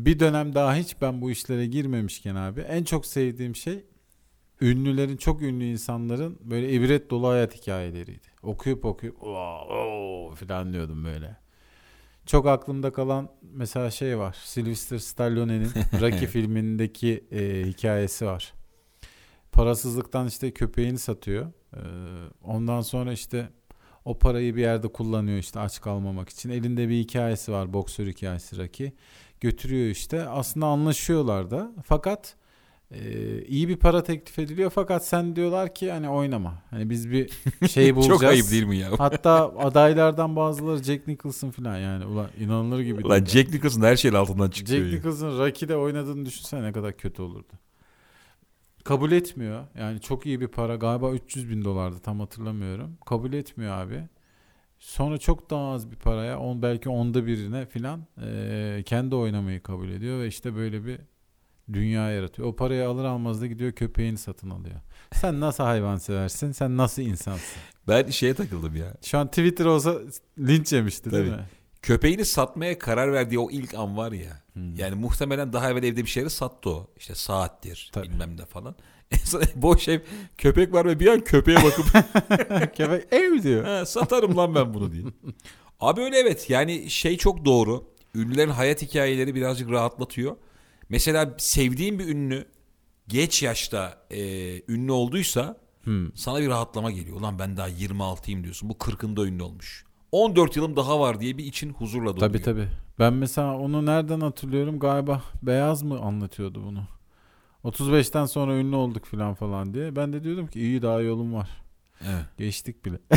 bir dönem daha hiç ben bu işlere girmemişken abi en çok sevdiğim şey ünlülerin, çok ünlü insanların böyle ibret dolu hayat hikayeleriydi. Okuyup falan diyordum böyle. Çok aklımda kalan mesela şey var. Sylvester Stallone'nin Rocky filmindeki hikayesi var. Parasızlıktan işte köpeğini satıyor. Ondan sonra işte o parayı bir yerde kullanıyor işte aç kalmamak için. Elinde bir hikayesi var, boksör hikayesi Rocky. Götürüyor işte. Aslında anlaşıyorlar da. Fakat iyi bir para teklif ediliyor. Fakat sen diyorlar ki hani oynama. Hani biz bir şey bulacağız. Çok ayıp değil mi ya? Hatta adaylardan bazıları Jack Nicholson falan yani. Ulan inanılır gibi değil. Lan Jack Nicholson her şeyin altından çıkıyor. Jack Nicholson Rocky'de oynadığını düşünsene ne kadar kötü olurdu. Kabul etmiyor. Yani çok iyi bir para. Galiba $300,000 tam hatırlamıyorum. Kabul etmiyor abi. Sonra çok daha az bir paraya belki onda birine filan kendi oynamayı kabul ediyor ve işte böyle bir dünya yaratıyor. O parayı alır almaz da gidiyor köpeğini satın alıyor. Sen nasıl hayvan seversin? Sen nasıl insansın? Ben şeye takıldım ya. Şu an Twitter olsa linç yemişti değil Tabii. mi? Köpeğini satmaya karar verdiği o ilk an var ya. Yani muhtemelen daha evvel evde bir şeyleri sattı o. İşte saattir, Tabii. bilmem ne falan. Boş ev, köpek var ve bir an köpeğe bakıp Köpek ev diyor. Satarım lan ben bunu diye. Abi öyle evet. Yani şey çok doğru. Ünlülerin hayat hikayeleri birazcık rahatlatıyor. Mesela sevdiğin bir ünlü geç yaşta ünlü olduysa sana bir rahatlama geliyor. Ulan ben daha 26'yım diyorsun. Bu 40'ında ünlü olmuş. 14 yılım daha var diye bir için huzurla doluyor. Tabii. Ben mesela onu nereden hatırlıyorum? Galiba Beyaz mı anlatıyordu bunu? 35'ten sonra ünlü olduk falan diye. Ben de diyordum ki iyi daha yolum var. Evet. Geçtik bile.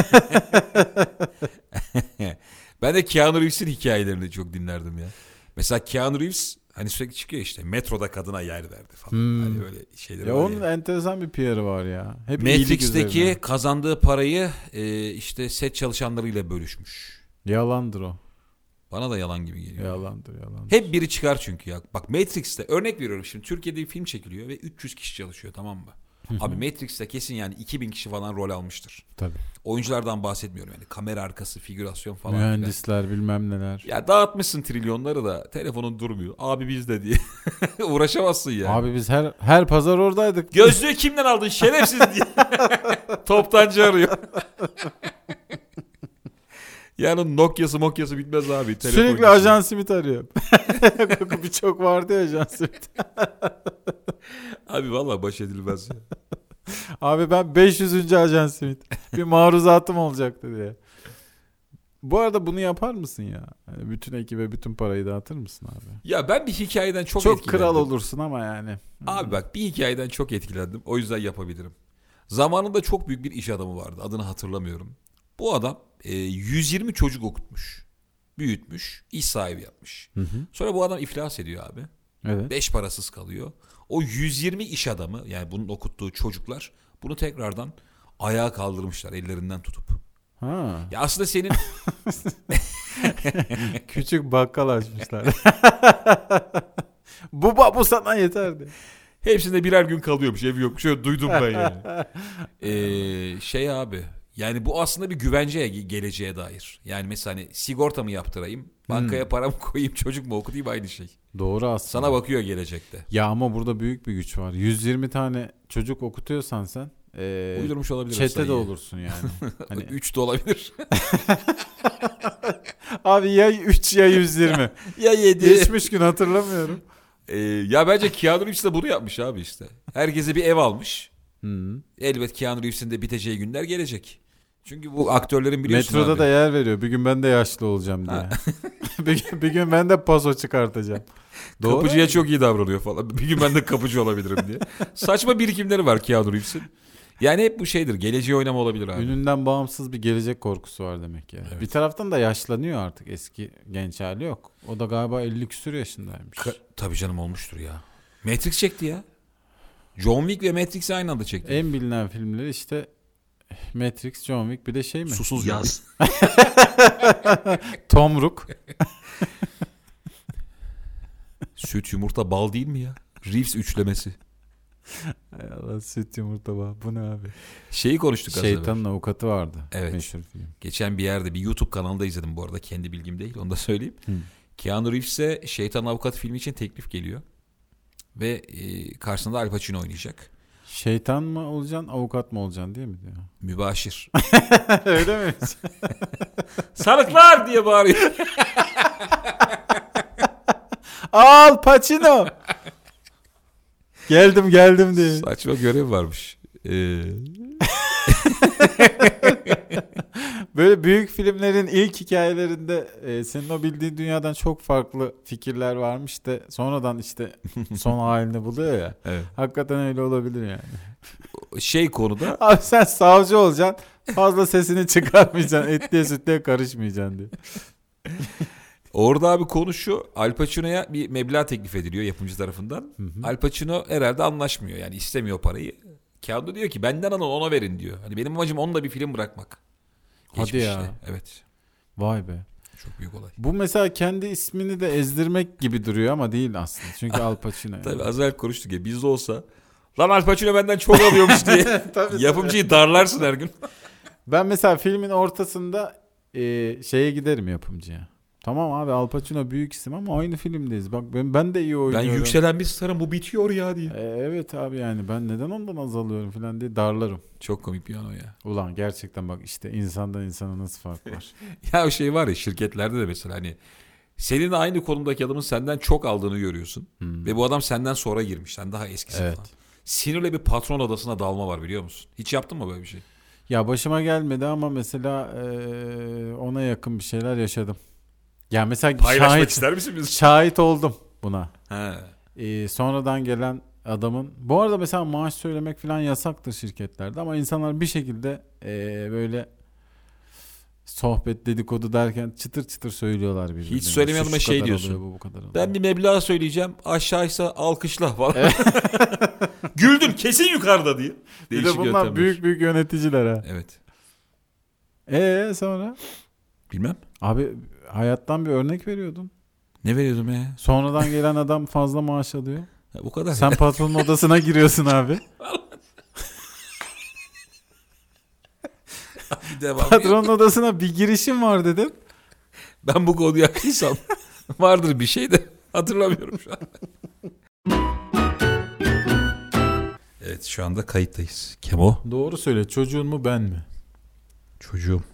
Ben de Keanu Reeves'in hikayelerini çok dinlerdim ya. Mesela Keanu Reeves hani sürekli çıkıyor işte metroda kadına yer verdi falan. Hani böyle şeyleri Ya var onun enteresan bir PR'ı var ya. Hep Matrix'teki kazandığı parayı işte set çalışanlarıyla bölüşmüş. Yalandır o. Bana da yalan gibi geliyor. Yalandır. Hep biri çıkar çünkü ya. Bak Matrix'te örnek veriyorum şimdi Türkiye'de bir film çekiliyor ve 300 kişi çalışıyor, tamam mı? Abi Matrix'te kesin yani 2000 kişi falan rol almıştır. Tabii. Oyunculardan bahsetmiyorum yani. Kamera arkası, figürasyon falan. Mühendisler bilmem neler. Ya dağıtmışsın trilyonları da telefonun durmuyor. Abi bizde diye. Uğraşamazsın yani. Abi biz her pazar oradaydık. Gözlüğü kimden aldın şerefsiz diye. Toptancı arıyor. Yani Nokia'sı bitmez abi. Sürekli Ajan Smith arıyor. Birçok vardı ya Ajan Smith. Abi vallahi baş edilmez ya. Abi ben 500. Ajan Smith. Bir maruzatım olacaktı diye. Bu arada bunu yapar mısın ya? Yani bütün ekibe bütün parayı dağıtır mısın abi? Ya ben bir hikayeden çok Çok etkilendim. kral olursun ama yani. Abi bak bir hikayeden çok etkilendim. O yüzden yapabilirim. Zamanında çok büyük bir iş adamı vardı. Adını hatırlamıyorum. Bu adam 120 çocuk okutmuş. Büyütmüş. İş sahibi yapmış. Sonra bu adam iflas ediyor abi. Evet. 5 parasız kalıyor. O 120 iş adamı yani bunun okuttuğu çocuklar bunu tekrardan ayağa kaldırmışlar ellerinden tutup. Ha. Ya aslında senin Küçük bakkal açmışlar. bu sana yeterdi. hepsinde birer gün kalıyormuş, evi yokmuş. Şöyle duydum ben yani. Şey abi yani bu aslında bir güvenceye, geleceğe dair. Yani mesela hani sigorta mı yaptırayım, bankaya paramı koyayım, çocuk mu okutayım, aynı şey. Doğru aslında. Sana bakıyor gelecekte. Ya ama burada büyük bir güç var. 120 tane çocuk okutuyorsan sen Uydurmuş olabilir. çete de olursun yani. Hani 3 de olabilir. abi ya 3 ya 120. Ya 7. Geçmiş gün hatırlamıyorum. Ya bence Keanu Reeves de bunu yapmış abi işte. Herkese bir ev almış. Hı. Elbet Keanu Reeves'in de biteceği günler gelecek. Çünkü bu aktörlerin biliyorsun Metroda abi. da yer veriyor. Bir gün ben de yaşlı olacağım diye. bir gün ben de paso çıkartacağım. Doğru. Kapıcıya çok iyi davranıyor falan. Bir gün ben de kapıcı olabilirim diye. Saçma birikimleri var Keanu Reeves'in. Yani hep bu şeydir. Geleceği oynama olabilir abi. Ününden bağımsız bir gelecek korkusu var demek ya. Evet. Bir taraftan da yaşlanıyor artık. Eski genç hali yok. O da galiba 50 küsur yaşındaymış. Tabii canım olmuştur ya. Matrix çekti ya. John Wick ve Matrix'i aynı anda çekti. En bilinen filmleri işte Matrix, John Wick, bir de şey mi? Susuz yaz. Tomruk. Süt, yumurta, bal değil mi ya? Reeves üçlemesi. Ay Allah, süt yumurta bak. Bu ne abi? Şeyi konuştuk az Şeytanın evvel. Avukatı vardı. Evet. Meşhur film. Geçen bir yerde bir YouTube kanalında izledim bu arada. Kendi bilgim değil, onu da söyleyeyim. Keanu Reeves'e Şeytan Avukat filmi için teklif geliyor. Ve karşısında Al Pacino oynayacak. Şeytan mı olacaksın, avukat mı olacaksın diye mi diyor? Mübaşir. Öyle mi? Sarıklar diye bağırıyor. Al Pacino. Geldim diye. Saçma görev varmış. Böyle büyük filmlerin ilk hikayelerinde senin o bildiğin dünyadan çok farklı fikirler varmış da sonradan işte son halini buluyor ya. Evet. Hakikaten öyle olabilir yani. Şey konuda Abi sen savcı olacaksın. Fazla sesini çıkarmayacaksın. Etliye sütlüye karışmayacaksın diye. orada abi konu şu. Al Pacino'ya bir meblağ teklif ediliyor yapımcı tarafından. Al Pacino herhalde anlaşmıyor. Yani istemiyor parayı. Keanu diyor ki benden alın ona verin diyor. Hani benim amacım onunla bir film bırakmak. Hadi ya. Geçmişte. Evet. Vay be. Çok büyük olay. Bu mesela kendi ismini de ezdirmek gibi duruyor ama değil aslında. Çünkü Al Pacino. Yani. Tabii az evvel konuştuk ya bizde olsa lan Al Pacino benden çok alıyormuş diye yapımcıyı darlarsın her gün. Ben mesela filmin ortasında şeye giderim yapımcıya. Tamam abi Al Pacino büyük isim ama aynı filmdeyiz. Bak ben de iyi Ben oynuyorum. yükselen bir starım bu bitiyor ya diye. Evet abi yani ben neden ondan az alıyorum falan diye darlarım. Çok komik bir an o ya. Ulan gerçekten bak işte insandan insana nasıl fark var. Ya o şey var ya şirketlerde de mesela hani senin aynı konumdaki adamın senden çok aldığını görüyorsun. Ve bu adam senden sonra girmiş. Sen daha eskisin Evet. falan. Sinirle bir patron odasına dalma var biliyor musun? Hiç yaptın mı böyle bir şey? Ya başıma gelmedi ama mesela ona yakın bir şeyler yaşadım. Ya mesela Paylaşmak ister misin biz? şahit oldum buna. He. Sonradan gelen adamın bu arada mesela maaş söylemek falan yasaktır şirketlerde ama insanlar bir şekilde böyle sohbet dedikodu derken çıtır çıtır söylüyorlar birbirlerine. Hiç söylemeyen adama Şu şey kadar diyorsun. alıyor, bu kadar alıyor. Ben bir meblağ söyleyeceğim. Aşağıysa alkışla falan. Güldün kesin yukarıda diye. Bir de Değişik bunlar yöntemler. büyük büyük yöneticiler ha. Evet. Sonra? Bilmem. Abi hayattan bir örnek veriyordum. Ne veriyordum ya? Sonradan gelen adam fazla maaş alıyor. Bu kadar. Sen patronun odasına giriyorsun abi. Bir devam. Patronun odasına bir girişim var dedim. Ben bu konuyu açtıysam vardır bir şey de hatırlamıyorum şu an. Evet şu anda kayıttayız. Kim o? Doğru söyle, çocuğun mu ben mi? Çocuğum.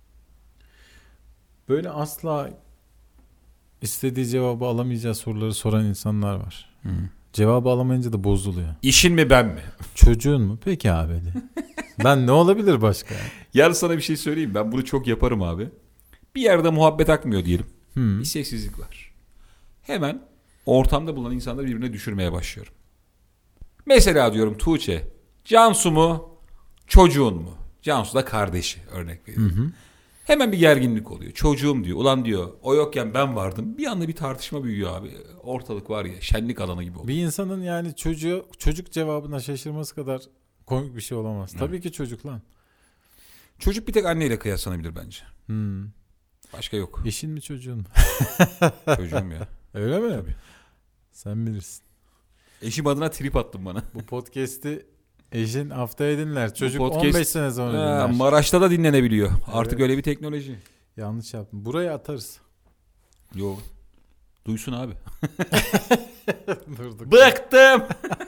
Böyle asla istediği cevabı alamayacağı soruları soran insanlar var. Cevabı alamayınca da bozuluyor. İşin mi ben mi? Çocuğun mu? Peki abi de. Ben ne olabilir başka? Yarın sana bir şey söyleyeyim. Ben bunu çok yaparım abi. Bir yerde muhabbet akmıyor diyelim. Hmm. Bir sessizlik var. Hemen ortamda bulunan insanları birbirine düşürmeye başlıyorum. Mesela diyorum Tuğçe, Cansu mu, çocuğun mu? Cansu da kardeşi örnek veriyorum. Hemen bir gerginlik oluyor. Çocuğum diyor. Ulan diyor o yokken ben vardım. Bir anda bir tartışma büyüyor abi. Ortalık var ya şenlik alanı gibi oluyor. Bir insanın yani çocuk cevabına şaşırması kadar komik bir şey olamaz. Tabii ki çocuk lan. Çocuk bir tek anneyle kıyaslanabilir bence. Başka yok. Eşin mi çocuğun mu? Çocuğum ya. Öyle mi? Tabii. Sen bilirsin. Eşim adına trip attın bana. Bu podcast'i eşin haftaya dinler. Çocuk podcast- 15 sene sonra dinler. Maraş'ta da dinlenebiliyor. Artık öyle bir teknoloji. Yanlış yaptım. Buraya atarız. Yok. Duysun abi. Durduk. Bıktım.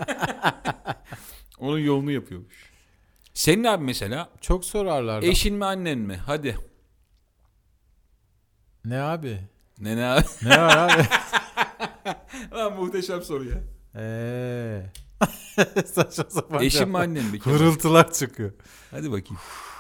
Onun yolunu yapıyormuş. Senin abi mesela Çok sorarlar. eşin mi annen mi? Hadi. Ne abi? Ne abi? Ne var abi? Lan muhteşem soru ya. Saçma sapan. Eşin mi cevaplar. annen mi? Hırıltılar çıkıyor. Hadi bakayım.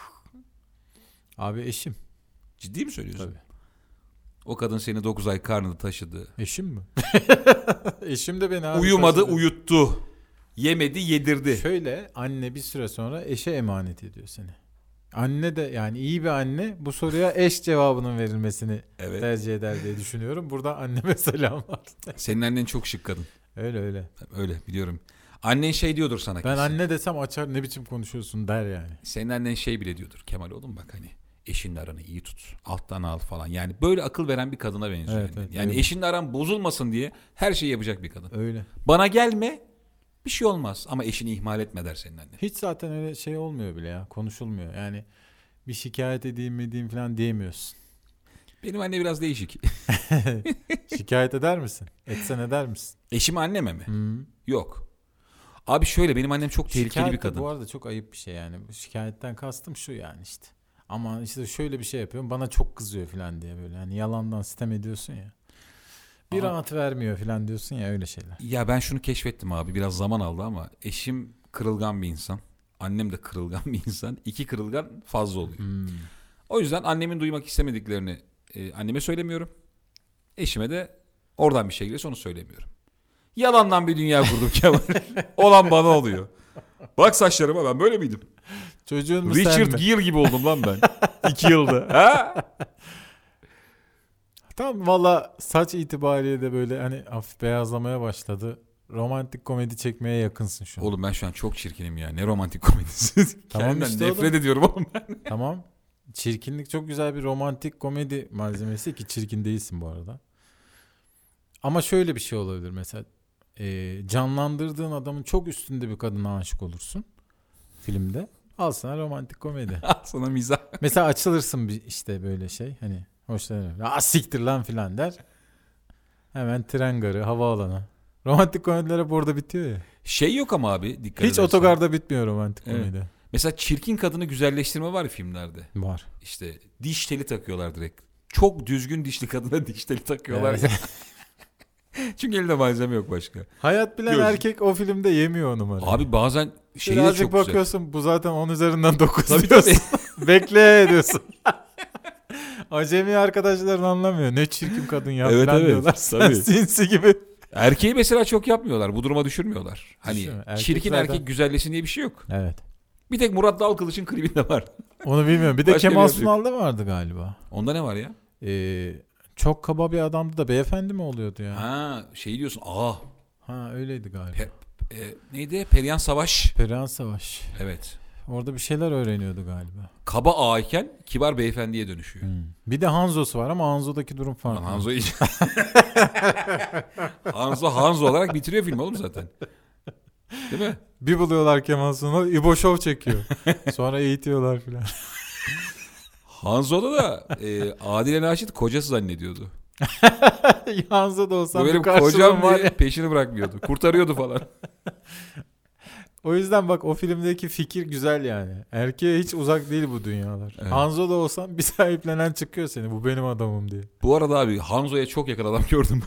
Abi eşim. Ciddi mi söylüyorsun? Tabii. O kadın seni 9 ay karnında taşıdı. Eşim mi? Eşim de beni abi. Uyumadı, taşıdı. uyuttu. Yemedi, yedirdi. Şöyle anne bir süre sonra eşe emanet ediyor seni. Anne de yani iyi bir anne bu soruya eş cevabının verilmesini Evet. tercih eder diye düşünüyorum. Burada anneme selam var. Senin annen çok şık kadın. Öyle. Öyle biliyorum. Annen şey diyordur sana Ben kesin. anne desem açar ne biçim konuşuyorsun der yani. Senin annen şey bile diyordur. Kemal oğlum bak hani eşinle aranı iyi tut. Alttan al falan. Yani böyle akıl veren bir kadına benziyor. Evet, annen. evet, Yani öyle. eşinle aran bozulmasın diye her şeyi yapacak bir kadın. Öyle. Bana gelme bir şey olmaz ama eşini ihmal etme der senin annen. Hiç zaten öyle şey olmuyor bile ya. Konuşulmuyor. Yani bir şikayet edeyim falan diyemiyorsun. Benim anne biraz değişik. Şikayet eder misin? Etsen eder misin? Eşime, anneme mi? Hı. Yok. Abi şöyle, benim annem çok tehlikeli Şikayet bir de kadın. bu arada çok ayıp bir şey yani. Bu şikayetten kastım şu yani işte. Ama işte şöyle bir şey yapıyorum, bana çok kızıyor falan diye böyle. Hani yalandan sitem ediyorsun ya. Bir Ama- rahat vermiyor falan diyorsun ya, öyle şeyler. Ya ben şunu keşfettim abi, biraz zaman aldı ama eşim kırılgan bir insan. Annem de kırılgan bir insan. İki kırılgan fazla oluyor. Hmm. O yüzden annemin duymak istemediklerini anneme söylemiyorum. Eşime de oradan bir şey gelirse onu söylemiyorum. Yalandan bir dünya kurdum Kemal. Olan bana oluyor. Bak saçlarıma, ben böyle miydim? Çocuğun mu sen Richard mi? Gere gibi oldum lan ben. 2 yılda. Ha? Tamam valla, saç itibariyle de böyle hani hafif beyazlamaya başladı. Romantik komedi çekmeye yakınsın şu an. Oğlum ben şu an çok çirkinim ya. Ne romantik komedisi. Tamam Kendimden işte nefret oğlum. ediyorum oğlum ben. Tamam. Çirkinlik çok güzel bir romantik komedi malzemesi ki çirkin değilsin bu arada. Ama şöyle bir şey olabilir mesela. Canlandırdığın adamın çok üstünde bir kadına aşık olursun filmde. Al sana romantik komedi. Sana mizah. Mesela açılırsın bir işte böyle şey, hani hoşlanırım. Ya siktir lan filan der. Hemen tren garı, havaalanı. Romantik komediler hep orada bitiyor ya. Şey yok ama abi, dikkat Hiç edersen. otogarda bitmiyor romantik Evet. komedi. Mesela çirkin kadını güzelleştirme var ya filmlerde. Var. İşte diş teli takıyorlar direkt. Çok düzgün dişli kadına diş teli takıyorlar. Evet. Ya. Çünkü elinde malzeme yok başka. Hayat bilen Göz. erkek o filmde yemiyor o numarayı. Abi bazen şey de Birazcık çok güzel. bakıyorsun, bu zaten 10 üzerinden 9 Tabii diyorsun. tabii. Bekle diyorsun. Acemi arkadaşların anlamıyor. Ne çirkin kadın ya Evet, falan evet. diyorlar. Sen Tabii. sinsi gibi. Erkeği mesela çok yapmıyorlar. Bu duruma düşürmüyorlar. Hani Düşürmüyor. Erkek çirkin zaten- erkek güzelleşsin diye bir şey yok. Evet. Bir tek Murat Dalkılıç'ın klibinde var. Onu bilmiyorum. Bir de Başka Kemal bir yok. Sunal'da vardı galiba. Onda ne var ya? Çok kaba bir adamdı da beyefendi mi oluyordu ya? Ha şey diyorsun. Ha öyleydi galiba. Neydi? Perihan Savaş. Perihan Savaş. Evet. Orada bir şeyler öğreniyordu galiba. Kaba ağa iken kibar beyefendiye dönüşüyor. Bir de Hanzo'su var ama Hanzo'daki durum Lan farklı. Hanzo iyice. Hanzo olarak bitiriyor film oğlum zaten. Değil mi? Bir buluyorlar Kemal Sunal, İbo Show çekiyor. Sonra eğitiyorlar filan. Hanzo'da da Adile Naşit kocası zannediyordu. Hanzo da olsam Bu bir benim karşılığım kocam var diye ya. peşini bırakmıyordu. Kurtarıyordu falan. O yüzden bak, o filmdeki fikir güzel yani. Erkeğe hiç uzak değil bu dünyalar. Evet. Hanzo da olsan bir sahiplenen çıkıyor seni. Bu benim adamım diye. Bu arada abi Hanzo'ya çok yakın adam gördüm.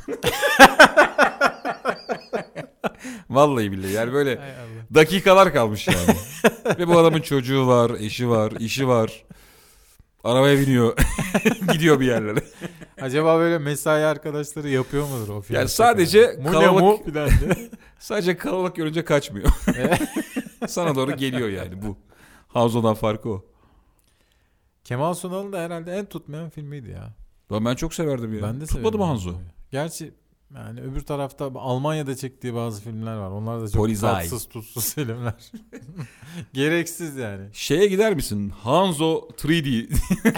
Vallahi billahi yani böyle Hay Allah. dakikalar kalmış yani. Ve bu adamın çocuğu var, eşi var, işi var. Arabaya biniyor. Gidiyor bir yerlere. Acaba böyle mesai arkadaşları yapıyor mudur o filmde? Yani sadece mu ne kalabalık- mu filan diye. Sadece kalabalık görünce kaçmıyor. Sana doğru geliyor yani bu. Hanzo'dan farkı o. Kemal Sunal'ın da herhalde en tutmayan filmiydi ya. Lan ben çok severdim ya. Ben de Tutmadı mı severim Hanzo? Hanzo'yu. Gerçi yani öbür tarafta Almanya'da çektiği bazı filmler var. Onlar da çok Polizei. tatsız tutsuz filmler. Gereksiz yani. Şeye gider misin? Hanzo 3D.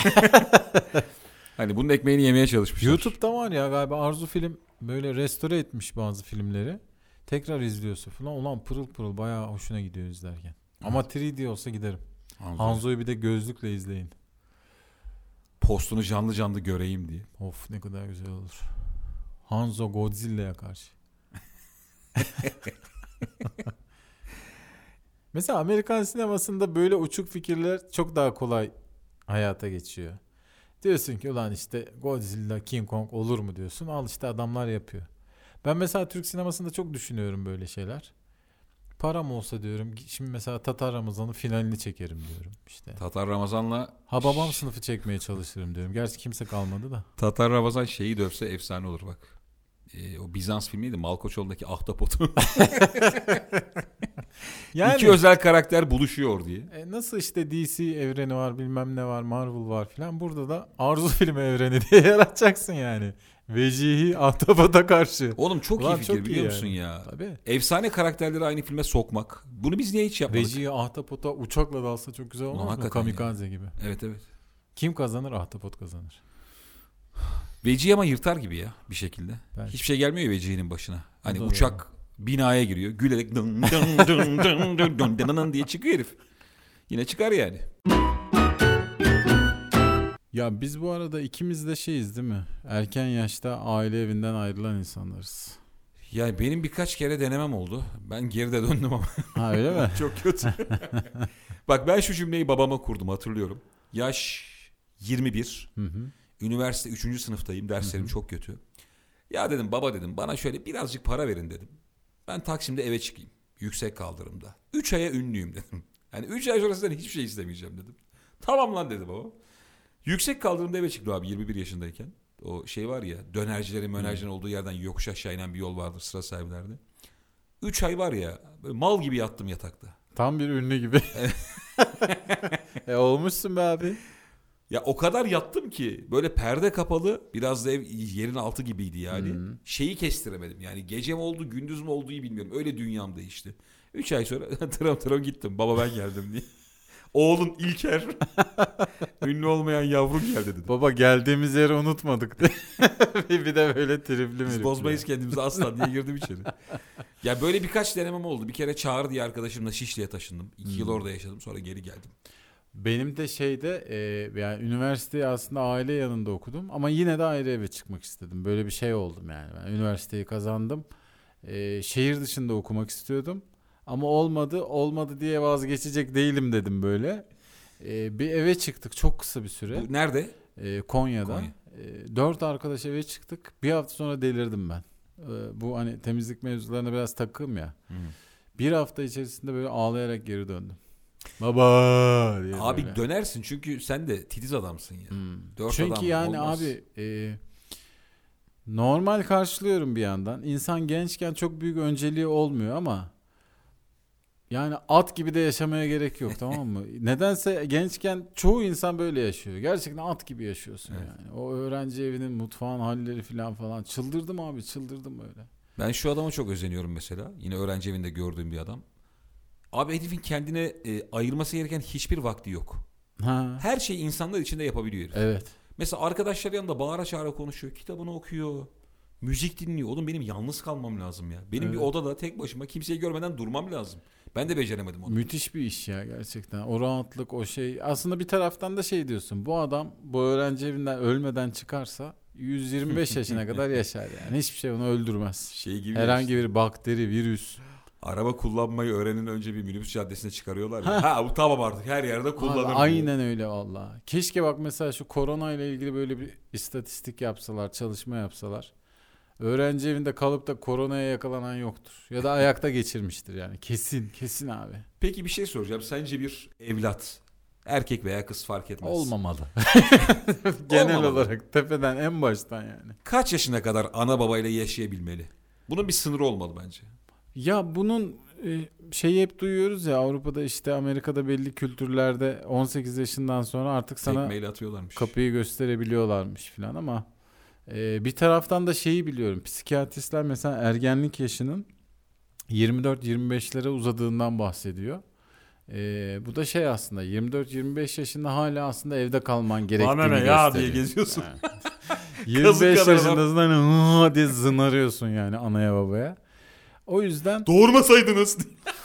Hani bunun ekmeğini yemeye çalışmışlar. YouTube'da var ya galiba, Arzu Film böyle restore etmiş bazı filmleri. Tekrar izliyorsun falan. Ulan pırıl pırıl, bayağı hoşuna gidiyor izlerken. Ama 3D olsa giderim. Hanzo'yu bir de gözlükle izleyin. Postunu canlı canlı göreyim diye. Of ne kadar güzel olur. Hanzo Godzilla'ya karşı. Mesela Amerikan sinemasında böyle uçuk fikirler çok daha kolay hayata geçiyor. Diyorsun ki ulan işte Godzilla, King Kong olur mu diyorsun. Al işte adamlar yapıyor. Ben mesela Türk sinemasında çok düşünüyorum böyle şeyler. Param olsa diyorum, şimdi mesela Tatar Ramazan'ın finalini çekerim diyorum işte. Tatar Ramazan'la Hababam sınıfı çekmeye çalışırım diyorum. Gerçi kimse kalmadı da. Tatar Ramazan şeyi dövse efsane olur bak. O Bizans filmiydi. Malkoçoğlu'ndaki ahtapotu. Yani İki özel karakter buluşuyor diye. nasıl işte DC evreni var, bilmem ne var, Marvel var filan. Burada da Arzu Film evreni diye yaratacaksın yani. Vecihi ahtapota karşı. Oğlum çok Ulan iyi fikir çok iyi biliyor musun yani. ya? Tabii. Efsane karakterleri aynı filme sokmak. Bunu biz niye hiç yapmadık? Vecihi ahtapota uçakla dalsa çok güzel olmaz mı? hakikaten Kamikaze gibi. Evet evet. Kim kazanır? Ahtapot kazanır. Vecihi ama yırtar gibi ya bir şekilde. Belki. Hiçbir şey gelmiyor ya Vecihi'nin başına. Hani O da uçak binaya giriyor. Gülerek dın dın dın dın dın dın dın dın diye çıkıyor herif. Yine çıkar yani. Ya biz bu arada ikimiz de şeyiz değil mi? Erken yaşta aile evinden ayrılan insanlarız. Yani benim birkaç kere denemem oldu. Ben geride döndüm ama. Ha öyle mi? Çok kötü. Bak ben şu cümleyi babama kurdum, hatırlıyorum. Yaş 21. Hı hı. Üniversite 3. sınıftayım. Derslerim çok kötü. Ya dedim, baba dedim, bana şöyle birazcık para verin dedim. Ben Taksim'de eve çıkayım. Yüksek kaldırımda. 3 aya ünlüyüm dedim. Yani 3 ay sonrasında hiçbir şey istemeyeceğim dedim. Tamam lan dedi baba. Yüksek kaldırımda eve çıktım abi 21 yaşındayken. O şey var ya, dönercilerin mönercilerin olduğu yerden yokuş aşağı inen bir yol vardır sıra sahiplerde. 3 ay var ya, böyle mal gibi yattım yatakta. Tam bir ünlü gibi. Olmuşsun be abi. Ya o kadar yattım ki böyle perde kapalı, biraz da ev yerin altı gibiydi yani. Şeyi kestiremedim yani, gece mi oldu gündüz mü olduğu bilmiyorum, öyle dünyam değişti. 3 ay sonra tıram tıram gittim, baba ben geldim diye. Oğlun İlker ünlü olmayan yavrum geldi dedi. Baba geldiğimiz yeri unutmadık diye. Bir de böyle tripli Biz bozmayız kendimizi asla diye girdim içeri. Ya böyle birkaç denemem oldu. Bir kere Çağrı diye arkadaşımla Şişli'ye taşındım. 2 yıl orada yaşadım, sonra geri geldim. Benim de şeyde yani üniversiteyi aslında aile yanında okudum ama yine de ayrı eve çıkmak istedim. Böyle bir şey oldum yani. Ben üniversiteyi kazandım. Şehir dışında okumak istiyordum. Ama olmadı diye vazgeçecek değilim dedim böyle. Bir eve çıktık çok kısa bir süre. Bu nerede? Konya'da. Konya. 4 arkadaş eve çıktık. Bir hafta sonra delirdim ben. Bu hani temizlik mevzularına biraz takığım ya. Bir hafta içerisinde böyle ağlayarak geri döndüm. Baba diye Abi böyle. dönersin çünkü sen de titiz adamsın ya. 4 Çünkü adam yani olmaz. abi normal karşılıyorum bir yandan. İnsan gençken çok büyük önceliği olmuyor ama yani at gibi de yaşamaya gerek yok, tamam mı? Nedense gençken çoğu insan böyle yaşıyor. Gerçekten at gibi yaşıyorsun Evet. yani. O öğrenci evinin mutfağın halleri falan. Çıldırdım abi, çıldırdım böyle. Ben şu adama çok özeniyorum mesela. Yine öğrenci evinde gördüğüm bir adam. Abi herifin kendine ayırması gereken hiçbir vakti yok. Ha. Her şeyi insanlar içinde yapabiliyor herif. Evet. Mesela arkadaşlar yanında bağıra çağıra konuşuyor. Kitabını okuyor. Müzik dinliyor. Oğlum benim yalnız kalmam lazım ya. Benim bir Evet. odada tek başıma kimseyi görmeden durmam lazım. Ben de beceremedim onu. Müthiş bir iş ya gerçekten. O rahatlık, o şey. Aslında bir taraftan da şey diyorsun. Bu adam bu öğrenci evinden ölmeden çıkarsa 125 yaşına kadar yaşar yani. Hiçbir şey onu öldürmez. Şey gibi Herhangi işte. bir bakteri, virüs. Araba kullanmayı öğrenin önce bir minibüs caddesine çıkarıyorlar ya. Ha bu tamam artık her yerde kullanırım. Abi, aynen öyle valla. Keşke bak mesela şu korona ile ilgili böyle bir istatistik yapsalar, çalışma yapsalar. Öğrenci evinde kalıp da koronaya yakalanan yoktur. Ya da ayakta geçirmiştir yani. Kesin abi. Peki bir şey soracağım. Sence bir evlat, erkek veya kız fark etmez. Olmamalı. Genel Olmamalı. olarak tepeden en baştan yani. Kaç yaşına kadar ana babayla yaşayabilmeli? Bunun bir sınırı olmalı bence. Ya bunun şeyi hep duyuyoruz ya, Avrupa'da işte Amerika'da belli kültürlerde 18 yaşından sonra artık sana Tekmeyle atıyorlarmış. kapıyı gösterebiliyorlarmış falan ama bir taraftan da şeyi biliyorum. Psikiyatristler mesela ergenlik yaşının 24-25'lere uzadığından bahsediyor. Bu da şey aslında 24-25 yaşında hala aslında evde kalman gerektiğini Bana ne gösteriyor. ya diye geziyorsun. Yani. 25 kadar yaşındasın hani diye zınarıyorsun yani anaya babaya. O yüzden Doğurmasaydınız.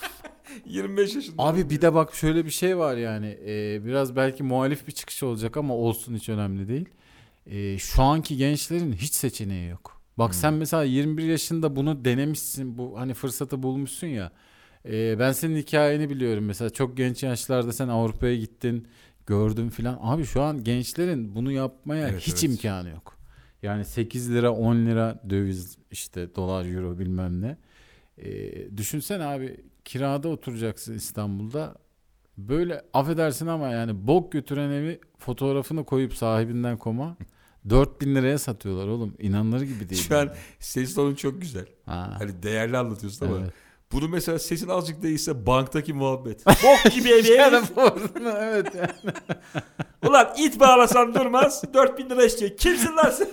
25 yaşında. abi bir de bak şöyle bir şey var yani biraz belki muhalif bir çıkış olacak ama olsun, hiç önemli değil. Şu anki gençlerin hiç seçeneği yok. Bak sen mesela 21 yaşında bunu denemişsin, bu hani fırsatı bulmuşsun ya. Ben senin hikayeni biliyorum mesela, çok genç yaşlarda sen Avrupa'ya gittin, gördün filan. Abi şu an gençlerin bunu yapmaya Evet, hiç evet. imkanı yok. Yani 8 lira 10 lira döviz, işte dolar euro bilmem ne. Düşünsene abi, kirada oturacaksın İstanbul'da. Böyle affedersin ama yani bok götüren evi fotoğrafını koyup sahibinden koma 4.000 liraya satıyorlar oğlum. İnanılır gibi değil. Şu an yani. ses tonun çok güzel. Ha, Hani değerli anlatıyorsun ama. evet. Bunu mesela sesin azıcık değilse banktaki muhabbet. Bok gibi evi. Yani bu- evet yani. Ulan it bağlasan durmaz. 4.000 lira istiyor. Kimsin lan sen?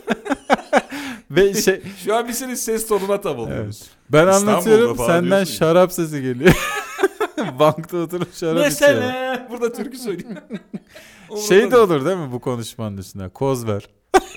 Ve şey Şu an bir senin ses tonuna tam oluyoruz. ben İstanbul'da anlatıyorum, falan senden diyorsun ya. şarap sesi geliyor. Bankta oturup şarap içiyor. Mesela burada türkü söylüyor. Şey de olur değil mi bu konuşmanın üstüne? Koz ver.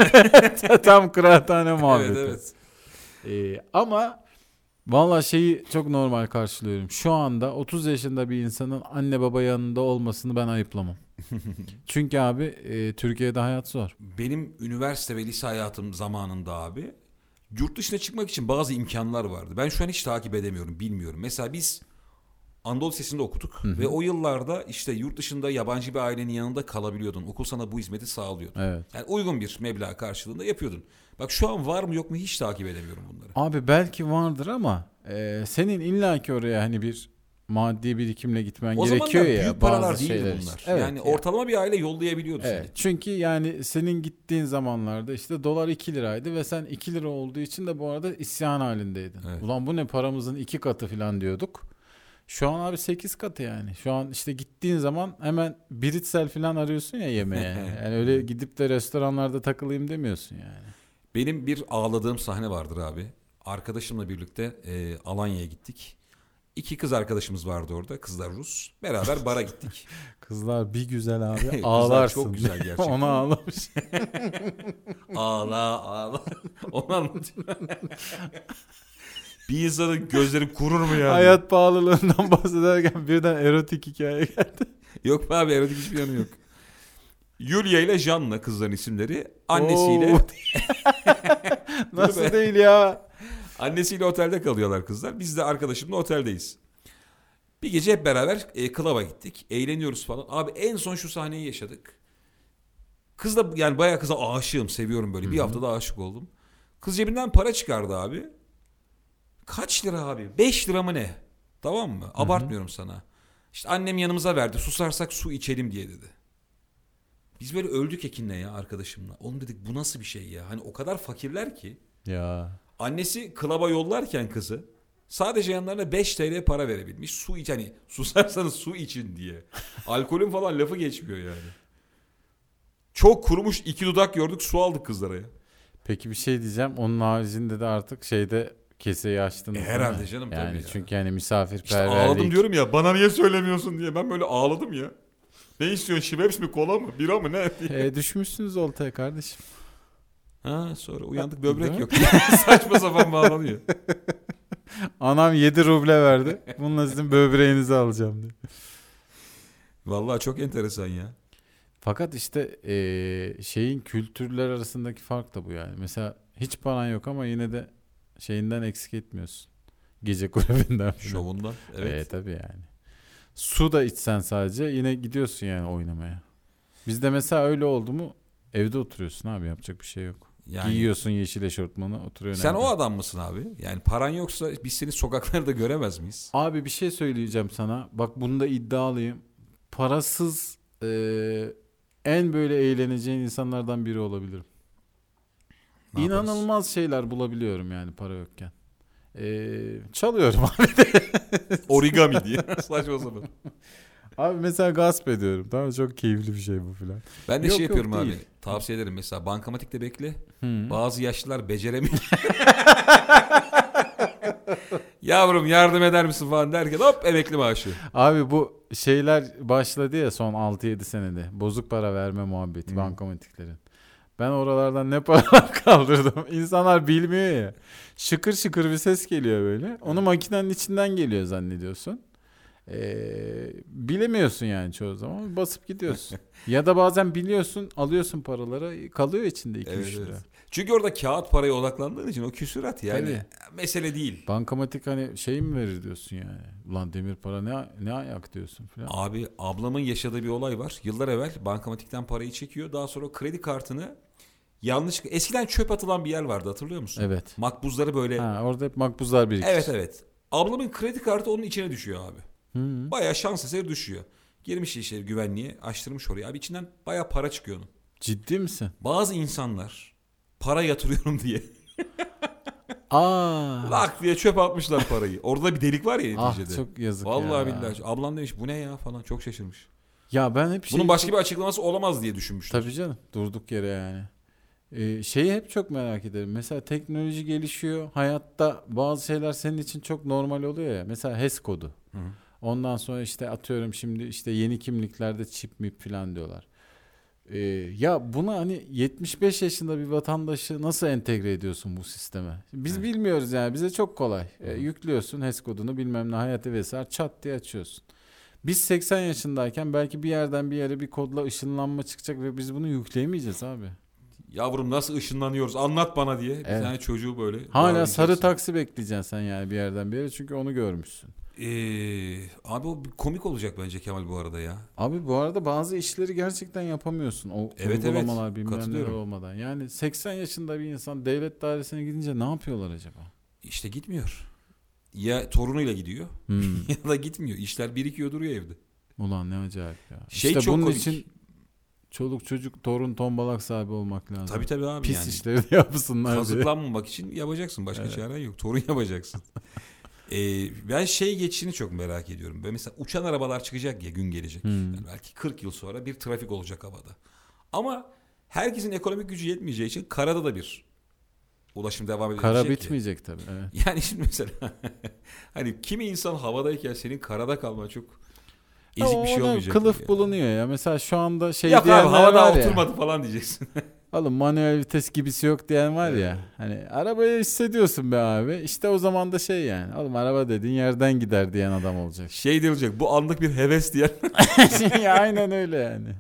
Tam kıraathane muhabbeti. Evet, evet. Ama valla şeyi çok normal karşılıyorum. Şu anda 30 yaşında bir insanın anne baba yanında olmasını ben ayıplamam. Çünkü abi Türkiye'de hayat zor. Benim üniversite ve lise hayatım zamanında abi yurt dışına çıkmak için bazı imkanlar vardı. Ben şu an hiç takip edemiyorum, bilmiyorum. Mesela biz Anadolu Lisesi'nde okuduk ve o yıllarda işte yurt dışında yabancı bir ailenin yanında kalabiliyordun. Okul sana bu hizmeti sağlıyordu. Evet. Yani uygun bir meblağ karşılığında yapıyordun. Bak şu an var mı yok mu hiç takip edemiyorum bunları. Abi belki vardır ama senin illaki oraya hani bir maddi birikimle gitmen O gerekiyor zamanlar ya büyük paralar bazı değildi şeyler bunlar. için. Evet, yani ortalama bir aile yollayabiliyordu evet. seni. Çünkü yani senin gittiğin zamanlarda işte dolar 2 liraydı ve sen 2 lira olduğu için de bu arada isyan halindeydin. Evet. Ulan bu ne, paramızın 2 katı falan diyorduk. Şu an abi 8 katı yani. Şu an işte gittiğin zaman hemen Britsel falan arıyorsun ya yemeğe. Yani öyle gidip de restoranlarda takılayım demiyorsun yani. Benim bir ağladığım sahne vardır abi. Arkadaşımla birlikte Alanya'ya gittik. 2 kız arkadaşımız vardı orada. Kızlar Rus. Beraber bara gittik. Kızlar bir güzel abi Kızlar ağlarsın. çok güzel gerçekten. Ona ağlamış. Ağla. Onu anlatıyorum. Bir insanın gözleri kurur mu ya? Hayat pahalılığından bahsederken birden erotik hikaye geldi. Yok be abi, erotik hiçbir yanı yok. Yulia ile Janna kızların isimleri. Annesiyle Oo. Nasıl değil ya? annesiyle otelde kalıyorlar kızlar. Biz de arkadaşımla oteldeyiz. Bir gece hep beraber klaba gittik. Eğleniyoruz falan. Abi en son şu sahneyi yaşadık. Kız da yani bayağı kıza aşığım, seviyorum böyle. Bir haftada aşık oldum. Kız cebinden para çıkardı abi. Kaç lira abi? 5 lira mı ne? Tamam mı? Abartmıyorum sana. İşte annem yanımıza verdi. Susarsak su içelim diye dedi. Biz böyle öldük Ekin'le ya arkadaşımla. Oğlum dedik bu nasıl bir şey ya? Hani o kadar fakirler ki. Ya. Annesi klaba yollarken kızı sadece yanlarına 5 TL para verebilmiş. Su iç, hani susarsanız su için diye. Alkolün falan lafı geçmiyor yani. Çok kurumuş 2 dudak gördük, su aldık kızlara ya. Peki bir şey diyeceğim. Onun haricinde de artık şeyde keseyi açtınız. Herhalde değil mi? canım, yani tabii ya. çünkü yani İşte misafirperverlik. ağladım diyorum ya, bana niye söylemiyorsun diye. Ben böyle ağladım ya. Ne istiyorsun, şiveps mi, kola mı, bira mı, ne diye. Düşmüşsünüz oltaya kardeşim. Ha, sonra uyandık, Değil böbrek mi? yok. Saçma sapan bağlanıyor. Anam 7 ruble verdi. Bununla sizin böbreğinizi alacağım diye. Vallahi çok enteresan ya. Fakat işte şeyin kültürler arasındaki fark da bu yani. Mesela hiç paran yok ama yine de şeyinden eksik etmiyorsun. Gece kulübünden falan. Şovundan. Evet. Tabii yani. Su da içsen sadece yine gidiyorsun yani oynamaya. Bizde mesela öyle oldu mu evde oturuyorsun abi, yapacak bir şey yok. Yani Giyiyorsun yeşil eşortmanı, oturuyorsun sen evde. o adam mısın abi? Yani paran yoksa biz seni sokaklarda göremez miyiz? Abi bir şey söyleyeceğim sana. Bak bunda iddialıyım. Parasız en böyle eğleneceğin insanlardan biri olabilirim. Ne yaparız? İnanılmaz şeyler bulabiliyorum yani para yokken. Çalıyorum abi. Origami diye. Saçma sapan. Abi mesela gasp ediyorum. Tamam, çok keyifli bir şey bu filan. Ben de Yok, şey yok, yapıyorum abi. değil. Tavsiye ederim. Mesela bankamatikte bekle. Hı. Bazı yaşlılar beceremiyor. Yavrum yardım eder misin falan derken hop emekli maaşı. Abi bu şeyler başladı ya son 6-7 senede. Bozuk para verme muhabbeti bankamatiklerin. Ben oralardan ne paralar kaldırdım. İnsanlar bilmiyor ya. Şıkır şıkır bir ses geliyor böyle. Onu makinenin içinden geliyor zannediyorsun. Bilemiyorsun yani çoğu zaman. Basıp gidiyorsun. Ya da bazen biliyorsun, alıyorsun paraları, kalıyor içinde 2-3 Evet, lira. evet. Çünkü orada kağıt paraya odaklandığın için o küsurat yani Tabii. mesele değil. Bankamatik hani şey mi verir diyorsun yani. Ulan demir para ne ayak diyorsun falan. Abi ablamın yaşadığı bir olay var. Yıllar evvel bankamatikten parayı çekiyor. Daha sonra kredi kartını yanlışlıkla, eskiden çöp atılan bir yer vardı, hatırlıyor musun? Evet. Makbuzları böyle. Ha, orada hep makbuzlar birikir. Evet. Ablamın kredi kartı onun içine düşüyor abi. Hı. Bayağı şans eseri düşüyor. Girmiş işte güvenliğe, açtırmış oraya. Abi içinden bayağı para çıkıyor onun. Ciddi misin? Bazı insanlar para yatırıyorum diye Aa. lak diye çöp atmışlar parayı. Orada bir delik var ya neticede. Ah çok yazık Vallahi ya. billahi. Ablam demiş bu ne ya falan, çok şaşırmış. Ya ben hep Bunun başka bir açıklaması olamaz diye düşünmüşler. Tabii canım, durduk yere yani. Şeyi hep çok merak ederim. Mesela teknoloji gelişiyor. Hayatta bazı şeyler senin için çok normal oluyor ya. Mesela HES kodu. Hı. Ondan sonra işte atıyorum şimdi işte yeni kimliklerde çip mip falan diyorlar. Ya buna hani 75 yaşında bir vatandaşı nasıl entegre ediyorsun bu sisteme? Biz bilmiyoruz yani, bize çok kolay. Yüklüyorsun HES kodunu bilmem ne, Hayati vesaire, çat diye açıyorsun. Biz 80 yaşındayken belki bir yerden bir yere bir kodla ışınlanma çıkacak ve biz bunu yükleyemeyeceğiz abi. Yavrum nasıl ışınlanıyoruz anlat bana diye. Bir Evet. tane çocuğu böyle. Hala sarı bağlayacaksın. taksi bekleyeceksin sen yani bir yerden bir yere çünkü onu görmüşsün. Abi o bir komik olacak bence Kemal bu arada ya. Abi bu arada bazı işleri gerçekten yapamıyorsun. O Evet, uygulamalar evet. bilmem neler Katılıyorum. olmadan. Yani 80 yaşında bir insan devlet dairesine gidince ne yapıyorlar acaba? İşte gitmiyor. Ya torunuyla gidiyor ya da gitmiyor. İşler birikiyor duruyor evde. Ulan ne acayip ya. Şey işte çok bunun komik. için çoluk çocuk torun tombalak sahibi olmak lazım. Tabii abi Pis yani. işleri de yapsınlar diye. Kazıklanmamak için yapacaksın. Başka çaren yok. Torun yapacaksın. Ben geçişini çok merak ediyorum. Böyle mesela uçan arabalar çıkacak ya gün gelecek. Yani belki 40 yıl sonra bir trafik olacak havada. Ama herkesin ekonomik gücü yetmeyeceği için karada da bir ulaşım devam edecek. Kara bitmeyecek tabii. Evet. Yani şimdi mesela hani kimi insan havadayken senin karada kalman çok ezik bir şey Ona olmayacak. kılıf ya. bulunuyor ya. Mesela şu anda şey Yok abi diyenler havada var ya. oturmadı falan diyeceksin. Oğlum manuel vites gibisi yok diyen var ya. Hani arabayı hissediyorsun be abi. İşte o zaman da şey yani. Oğlum araba dediğin yerden gider diyen adam olacak. Şey diyoracak bu anlık bir heves diyen. Ya aynen öyle yani.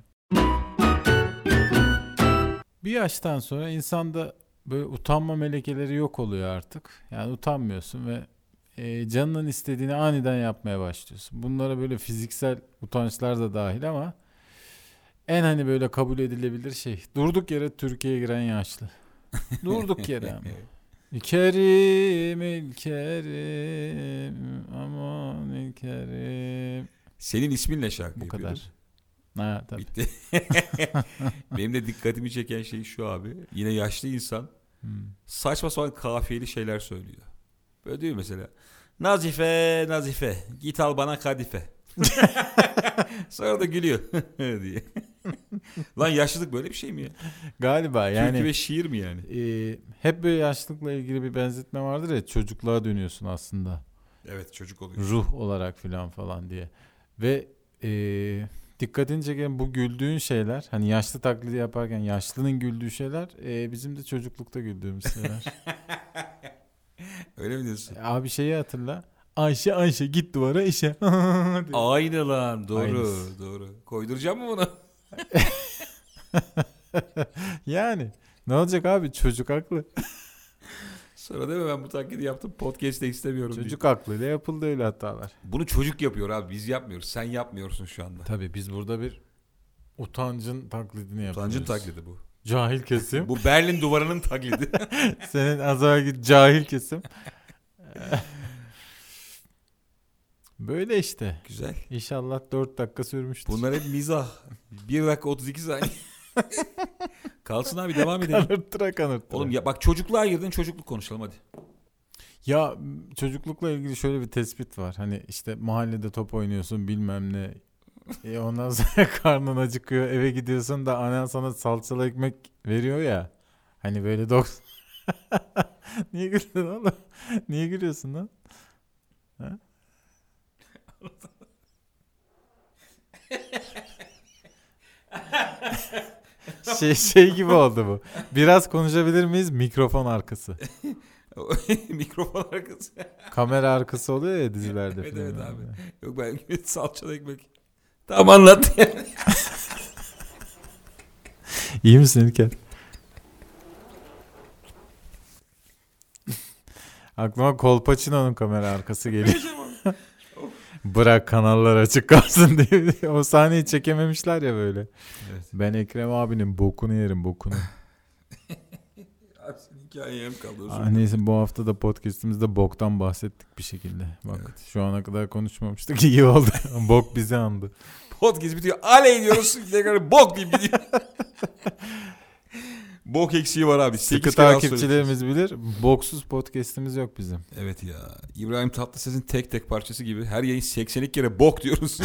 Bir yaştan sonra insanda böyle utanma melekeleri yok oluyor artık. Yani utanmıyorsun ve canının istediğini aniden yapmaya başlıyorsun. Bunlara böyle fiziksel utançlar da dahil ama en hani böyle kabul edilebilir şey. Durduk yere Türkiye'ye giren yaşlı. Durduk yere ama. İlkerim, İlkerim, aman İlkerim. Senin isminle şarkı Bu yapıyordun. kadar. Ha tabii. Bitti. Benim de dikkatimi çeken şey şu abi. Yine yaşlı insan saçma sapan kafiyeli şeyler söylüyor. Böyle diyor mesela. Nazife, Nazife git al bana kadife. Sonra da gülüyor diye. Lan yaşlılık böyle bir şey mi ya? Galiba yani. Türkü ve şiir mi yani? Hep böyle yaşlılıkla ilgili bir benzetme vardır ya, çocukluğa dönüyorsun aslında. Evet çocuk oluyor. Ruh olarak falan diye. Ve dikkatini çeken bu güldüğün şeyler, hani yaşlı taklidi yaparken yaşlının güldüğü şeyler bizim de çocuklukta güldüğümüz şeyler. Öyle mi diyorsun? Abi şeyi hatırla. Ayşe git duvara işe. Aynı lan doğru Aynısı. doğru. Koyduracağım mı bunu? Yani ne olacak abi, çocuk haklı. Sonra değil mi ben bu taklidi yaptım podcast'te istemiyorum Çocuk diye. aklıyla yapıldı öyle hatalar. Bunu çocuk yapıyor abi biz yapmıyoruz. Sen yapmıyorsun şu anda. Tabii biz burada bir utancın taklidini yapıyoruz. Utancın taklidi bu. Cahil kesim. Bu Berlin duvarının taklidi. Senin az evvelki cahil kesim. Böyle işte. Güzel. İnşallah 4 dakika sürmüştür. Bunlar hep mizah. 1 dakika 32 saniye. Kalsın abi devam edelim. Kanırttıra. Oğlum ya bak çocukluğa girdin çocukluk konuşalım hadi. Ya çocuklukla ilgili şöyle bir tespit var. Hani işte mahallede top oynuyorsun bilmem ne. Ondan sonra karnın acıkıyor, eve gidiyorsun da annen sana salçalı ekmek veriyor ya. Hani böyle Niye gülüyorsun oğlum? Niye gülüyorsun lan? Ha? Şey gibi oldu bu. Biraz konuşabilir miyiz? Mikrofon arkası. Mikrofon arkası. Kamera arkası oluyor ya dizilerde. Evet filmlerde. abi. Yok ben salçalı ekmek. Tamam anlat yani. İyi misin İlker? Aklıma Kolpaçino'nun kamera arkası geliyor. Bırak kanallar açık kalsın diye. O sahneyi çekememişler ya böyle. Evet. Ben Ekrem abinin bokunu yerim, bokunu. Abi senin hikayeye hem kaldı. Neyse bu hafta da podcastimizde boktan bahsettik bir şekilde. Bak Evet. şu ana kadar konuşmamıştık, iyi oldu. Bok bizi andı. Podcast bitiyor. Aley diyoruz. Tekrar bok deyip gidiyor. Bok eksiği var abi. Sıkı takipçilerimiz bilir. Boksuz podcastimiz yok bizim. Evet ya. İbrahim Tatlıses'in tek tek parçası gibi her yayın 82 kere bok diyoruz.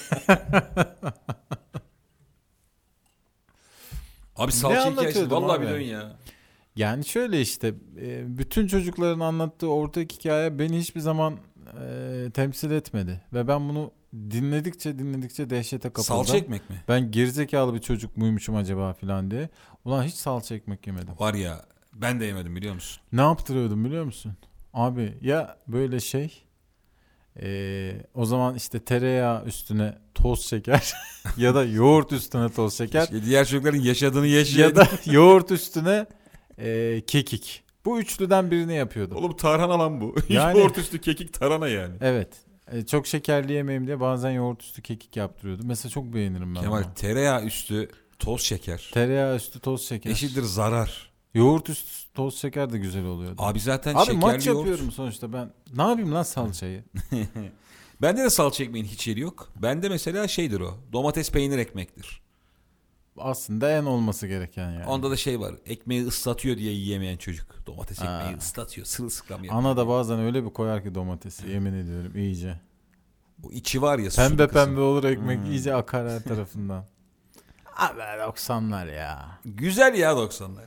Abi salça hikayesi anlatıyordum vallahi abi? biliyorsun ya. Yani şöyle işte bütün çocukların anlattığı ortak hikaye beni hiçbir zaman temsil etmedi. Ve ben bunu dinledikçe dehşete kapıldım. Salça ekmek mi? Ben gerizekalı bir çocuk muymuşum acaba filan diye. Ulan hiç salça ekmek yemedim. Var ya ben de yemedim biliyor musun? Ne yaptırıyordum biliyor musun? Abi ya böyle O zaman işte tereyağı üstüne toz şeker ya da yoğurt üstüne toz şeker İşte diğer çocukların yaşadığını ya yaşayalım. da yoğurt üstüne kekik. Bu üçlüden birini yapıyordum. Oğlum tarhana lan bu. Yani- Yoğurt üstü kekik tarhana yani. Evet. Çok şekerli yemeyeyim diye bazen yoğurt üstü kekik yaptırıyordum. Mesela çok beğenirim ben Kemal onu. tereyağı üstü toz şeker. Tereyağı üstü toz şeker. Eşittir zarar. Yoğurt üstü toz şeker de güzel oluyordu. Abi zaten Abi şekerli maç yoğurt. yapıyorum sonuçta ben. Ne yapayım lan salçayı? Bende de salça ekmeğin hiç yeri yok. Bende mesela şeydir o. Domates peynir ekmektir. Aslında en olması gereken yani. Onda da şey var. Ekmeği ıslatıyor diye yiyemeyen çocuk. Domates Ha. ekmeği ıslatıyor. Sırılsıklam yapıyor. Ana da bazen öyle bir koyar ki domatesi. Yemin ediyorum iyice. O içi var ya. Pembe sulu kısım. pembe olur ekmek iyice akar her tarafından. Abi 90'lar ya. Güzel ya 90'lar.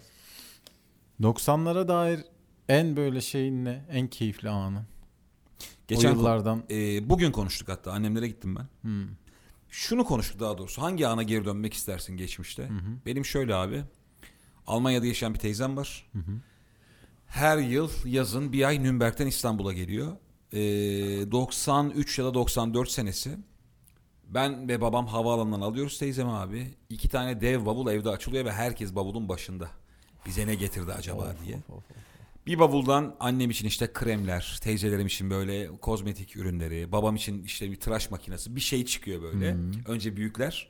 90'lara dair en böyle şeyin ne? En keyifli anın. Geçen o yıllardan. bugün konuştuk hatta. Annemlere gittim ben. Hmm. Şunu konuştuk daha doğrusu. Hangi ana geri dönmek istersin geçmişte? Benim şöyle abi. Almanya'da yaşayan bir teyzem var. Her yıl yazın bir ay Nürnberg'den İstanbul'a geliyor. 93 ya da 94 senesi. Ben ve babam havaalanından alıyoruz teyzemi abi. 2 tane dev bavul evde açılıyor ve herkes bavulun başında. Bize ne getirdi acaba diye. Bir bavuldan annem için işte kremler, teyzelerim için böyle kozmetik ürünleri, babam için işte bir tıraş makinesi, bir şey çıkıyor böyle. Önce büyükler.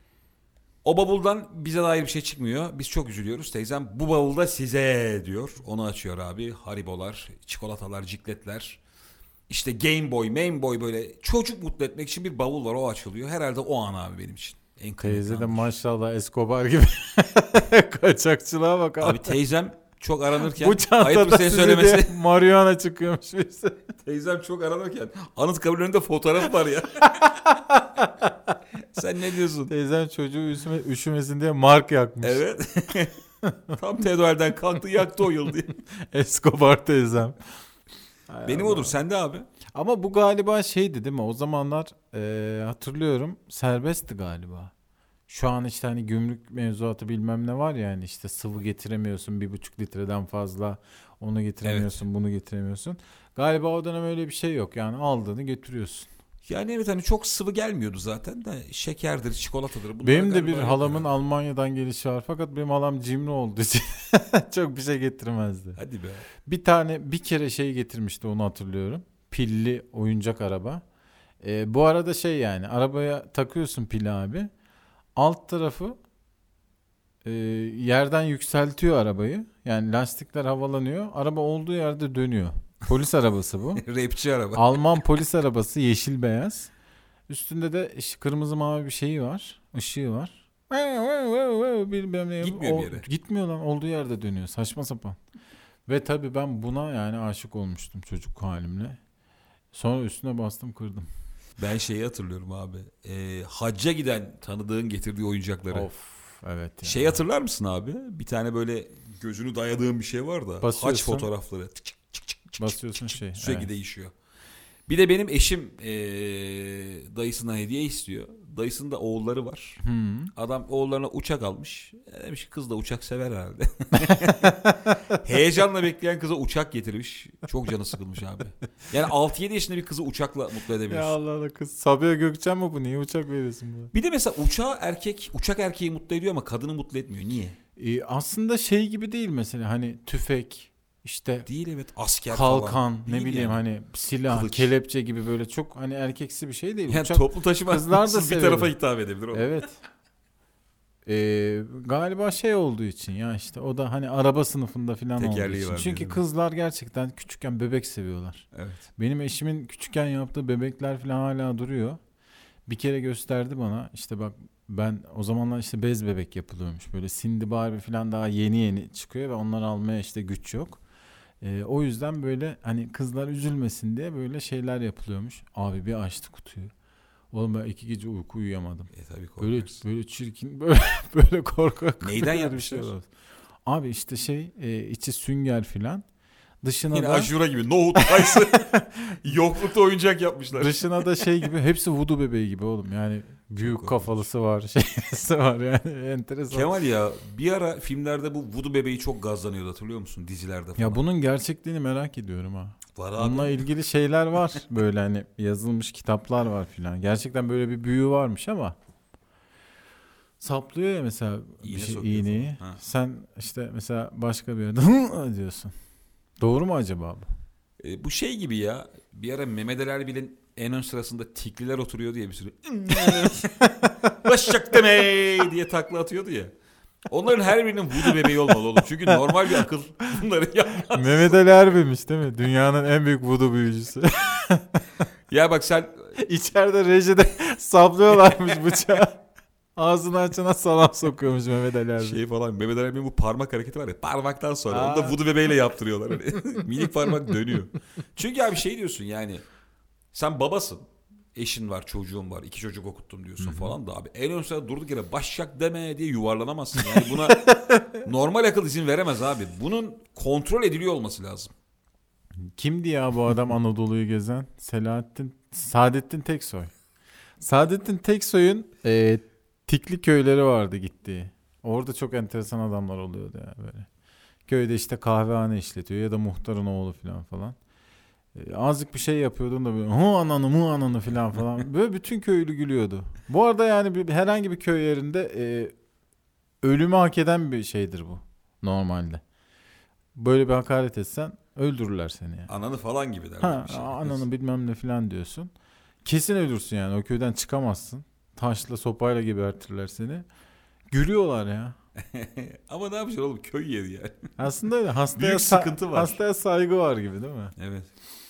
O bavuldan bize dair bir şey çıkmıyor. Biz çok üzülüyoruz. Teyzem bu bavulda size diyor. Onu açıyor abi. Haribolar, çikolatalar, cikletler. İşte Game Boy, Main Boy böyle çocuk mutlu etmek için bir bavul var. O açılıyor. Herhalde o an abi benim için. En kıymetli Teyze de andır. maşallah Escobar gibi. Kaçakçılığa bak abi. Abi teyzem çok aranırken Bu ayıp çantada bir şey size söylemesi. diye marihuana çıkıyormuş bize. Teyzem çok aranırken Anıtkabir'in önünde fotoğraf var ya. Sen ne diyorsun? Teyzem çocuğu üşümesin diye mark yakmış. Evet. Tam Tedoel'den kalktı yaktı o yıl diye. Escobar teyzem. Hay Benim Allah. odur sende abi. Ama bu galiba şeydi değil mi? O zamanlar hatırlıyorum serbestti galiba. Şu an işte hani gümrük mevzuatı bilmem ne var ya hani işte sıvı getiremiyorsun 1,5 litreden fazla onu getiremiyorsun bunu getiremiyorsun. Galiba o dönem öyle bir şey yok yani aldığını getiriyorsun. Yani evet hani çok sıvı gelmiyordu zaten de şekerdir, çikolatadır. Bunlar Benim de galiba bir yok halamın yani. Almanya'dan gelişi var fakat benim halam cimri olduğu için çok bir şey getirmezdi. Hadi be. Bir kere şey getirmişti onu hatırlıyorum. Pilli oyuncak araba. Bu arada şey yani arabaya takıyorsun pili abi. Alt tarafı yerden yükseltiyor arabayı. Yani lastikler havalanıyor. Araba olduğu yerde dönüyor. Polis arabası bu. Rapçi araba. Alman polis arabası yeşil beyaz. Üstünde de kırmızı mavi bir şeyi var. Işığı var. Bilmem ne. Gitmiyor bir yere. Gitmiyor lan olduğu yerde dönüyor. Saçma sapan. Ve tabii ben buna yani aşık olmuştum çocuk halimle. Sonra üstüne bastım kırdım. Ben şeyi hatırlıyorum abi. Hacca giden tanıdığın getirdiği oyuncakları. Of evet. Ya. Şey hatırlar mısın abi? Bir tane böyle gözünü dayadığın bir şey var da. Hac Basıyorsun. fotoğrafları. Tık çık çık çık çık Basıyorsun çık, şey, sürekli evet. değişiyor. Bir de benim eşim dayısına hediye istiyor. Dayısının da oğulları var. Adam oğullarına uçak almış. Demiş ki kız da uçak sever herhalde. Heyecanla bekleyen kıza uçak getirmiş. Çok canı sıkılmış abi. Yani 6-7 yaşında bir kızı uçakla mutlu Ya edebiliyorsun. Allah Allah kız. Sabiha Gökçen mi bu? Niye uçak veriyorsun bu? Bir de mesela uçak erkeği mutlu ediyor ama kadını mutlu etmiyor. Niye? Aslında şey gibi değil mesela hani tüfek işte Değil evet asker kalkan falan. ne Değil bileyim yani. hani silah Kılıç. kelepçe gibi böyle çok hani erkeksi bir şey değil. Yani Uçak, toplu taşıma kızlar da bir severim. tarafa hitap edebilir. O. evet. Galiba şey olduğu için ya işte o da hani araba sınıfında falan olduğu Tekerleği için. var Çünkü diyelim. kızlar gerçekten küçükken bebek seviyorlar. Evet. Benim eşimin küçükken yaptığı bebekler falan hala duruyor. Bir kere gösterdi bana işte bak ben o zamanlar işte bez bebek yapılıyormuş. Böyle Cindy Barbie falan daha yeni çıkıyor ve onları almaya işte güç yok. O yüzden böyle hani kızlar üzülmesin diye böyle şeyler yapılıyormuş. Abi bir açtı kutuyu. Oğlum ben 2 gece uyku uyuyamadım. Tabii Böyle korkarsın. böyle çirkin böyle korkak. Neyden bir yapmışlar? şey var. Abi işte içi sünger filan. Dışına Yine da aşura gibi nohut kayısı yoklukta oyuncak yapmışlar. dışına da şey gibi hepsi vudu bebeği gibi oğlum. Yani Büyük Çok kafalısı var, şeysi var yani enteresan. Kemal ya bir ara filmlerde bu Voodoo bebeği çok gazlanıyordu, hatırlıyor musun? Dizilerde falan. Ya bunun gerçekliğini merak ediyorum ha. Var abi. Bununla ilgili şeyler var. Böyle hani yazılmış kitaplar var filan. Gerçekten böyle bir büyü varmış ama saplıyor ya mesela İğne bir şey, sokuyor iğneyi. falan. Ha. Sen işte mesela başka bir yerde "Hı" diyorsun. Doğru mu acaba bu? Bu şey gibi ya. Bir ara Mehmet Ali Erbil'in en ön sırasında tikliler oturuyor diye bir sürü. Başak deme diye takla atıyordu ya. Onların her birinin Voodoo bebeği olmalı oğlum. Çünkü normal bir akıl bunları yapmaz. Mehmet Ali Erbil'miş değil mi? Dünyanın en büyük voodoo büyücüsü. Ya bak sen İçeride rejide saplıyorlarmış bıçağı. Ağzını açana salam sokuyormuş Mehmet Ali Erbil. şey falan, Mehmet Ali Erbil'in bu parmak hareketi var ya, parmaktan sonra onu da Aa. Voodoo bebeğiyle yaptırıyorlar. Hani minik parmak dönüyor. Çünkü abi şey diyorsun yani, sen babasın. Eşin var, çocuğun var, 2 çocuk okuttum diyorsun falan da abi. En ön sırada durduk yere başak deme diye yuvarlanamazsın. Yani buna normal akıl izin veremez abi. Bunun kontrol ediliyor olması lazım. Kimdi ya bu adam Anadolu'yu gezen? Saadettin Teksoy. Saadettin Teksoy'un tikli köyleri vardı gittiği. Orada çok enteresan adamlar oluyordu ya böyle. Köyde işte kahvehane işletiyor ya da muhtarın oğlu falan. Azıcık bir şey yapıyordun da böyle hu ananı falan. Böyle bütün köylü gülüyordu. Bu arada yani herhangi bir köy yerinde ölümü hak eden bir şeydir bu normalde. Böyle bir hakaret etsen öldürürler seni yani. Ananı falan gibi derler. Ha, Bir şey. ananı bilmem ne falan diyorsun. Kesin ölürsün yani, o köyden çıkamazsın. Taşla sopayla gebertirler seni. Gülüyorlar ya. Ama ne yapacaksın oğlum, köy yeri yani. Aslında öyle. Büyük sıkıntı var. Hastaya saygı var gibi değil mi? Evet.